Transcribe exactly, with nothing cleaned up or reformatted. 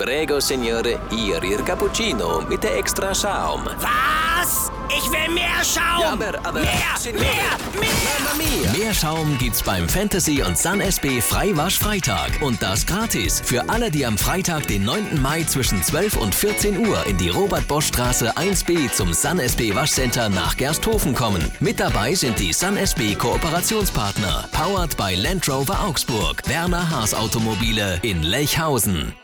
Prego, Signore, hier Ihr Cappuccino mit der extra Schaum. Was? Ich will mehr Schaum! Ja, aber, aber... Mehr, Signore, mehr, mehr! Mamma mia! Mehr Schaum gibt's beim Fantasy und Sun S B Freiwasch-Freitag. Und das gratis für alle, die am Freitag, den neunten Mai zwischen zwölf und vierzehn Uhr in die Robert-Bosch-Straße eins b zum Sun S B Waschcenter nach Gersthofen kommen. Mit dabei sind die Sun S B Kooperationspartner. Powered by Land Rover Augsburg. Werner Haas Automobile in Lechhausen.